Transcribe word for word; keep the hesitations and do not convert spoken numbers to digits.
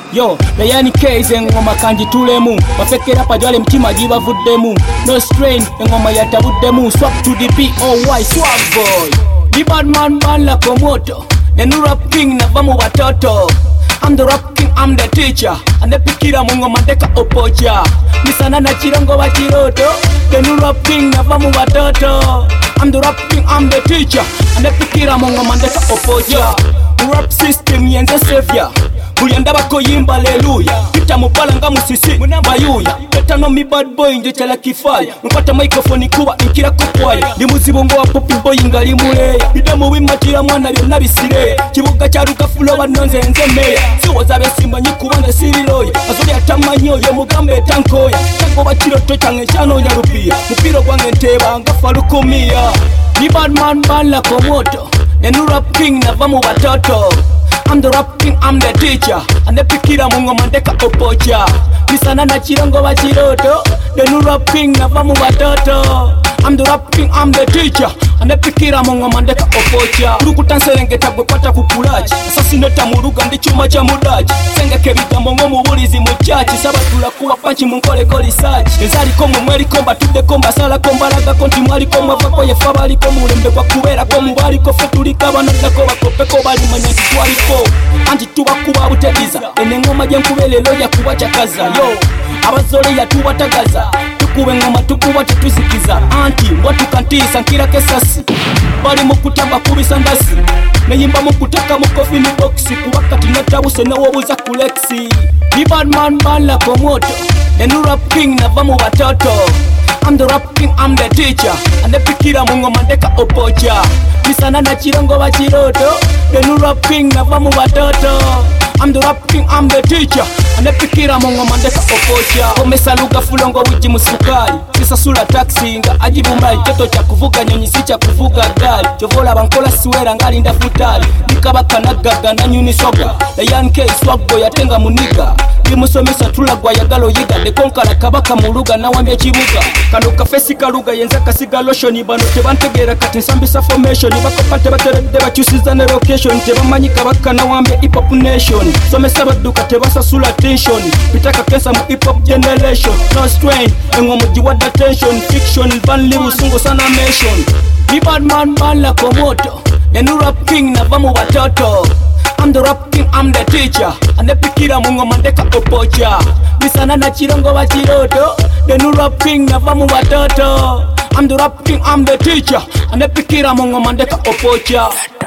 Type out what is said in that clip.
Yo, Ryan Case engoma kanji tulemu bafekera pajale mtima jibavuddemu no strain engoma yatabuddemu swap to the P O Y swag boy the bad man man la komoto the new rap king nava mu batoto I'm the rap king, I'm the teacher and the pikira mungo mandeka opocha misana na chirongo wa chiroto the new rap king nava mu batoto I'm the rap king, I'm the teacher and the pikira mungo mandeka opocha rap system yenze savior Buyanda bako yimba haleluya Kita mubala nga musisi bayuya Beta no mi bad boy nje chala kifaya Nkwata microphone kuwa nkira kukwaya Ndi muzibongo wa popi boy ngali muleya Ida muwi matira mwana byonna bisire Kibuga cha ruka fulo banonze nze meya Siwoza besimba nyikubanze siri loya Azuli atamanyo ye mugambe tankoya Tango bachiro to change chano ya rupia Mupiro gwange nteba nga falukumia Ni bad man ban la komoto The new rap king nava mu batoto I'm the rap king, I'm the teacher and the pikira mungo mandeka opocha Misana na chirongo wa chiroto the new rap king nava mu batoto I'm the rap king, I'm the teacher and the pikira mungo mandeka opocha Rukutan serengeta gwe kwata kukulachi Assassinata muruga ndi chuma cha mudachi Sengeke bigambo ngo mubulizi muchachi Sabatula kuwa panchi munkole koli sachi Ezali komu mweli komba tude komba Sala komba laga konti mwali komba Vako ye fabali komu ulembe kwa kubera komu wali Kofetuli kaba nadako wakopeko bali manyaki kwali ko Anji tuwa kuwa utediza Ene ngoma jenkubelelo ya kuwa chakaza Yo, abazole ya tuwa tagaza Tukuwe ngoma tukuwa tetuzikiza Anti, watu kantisa nkira kesasi Bali mukutamba kubisa ndasi Neyimba mukutaka mukofi ni boxi Kuwakati netabuse na wobuza kulexi Ni bad man man la komoto The new rap king nava mu batoto I'm the rap king, I'm the teacher and the pikira mungo mandeka opocha Misana na chirongo wa chiroto The new rap king nava mu batoto I'm the rap king, I'm the teacher and the pikira mungo mandeka opocha Komesa luga fulongo wiji musukari Sisa sula taxi nga ajibumbai Keto cha kuvuga nyonyi si cha kuvuga gali Jovola bankola suwera ngali ndafutali Nikabaka nagaga na nyuni soga Ryan K swag boy atenga muniga Limusomesa tulagwa yagalo yiga Dekonkala kabaka muluga na wambia chibuga Kano kafesi kaluga yenza kasiga lotion Bano tebantegera kati nsambisa formation Bakopate baterede bachusiza ne location Tebamanyi kabaka na wambia hip hop nation Somesa baduka tebasa sula tension Pitaka kensa mu hip hop generation No strain, engo mujiwa da tension Fiction, van libu sungo sana mention Ni bad man man la komoto The new rap king nava mu batoto I'm the rap king, I'm the teacher and the pikira mungo mandeka opocha Misana na chirongo wa chiroto The new rap king nava mu batoto I'm the rap king, I'm the teacher and the pikira mungo mandeka opocha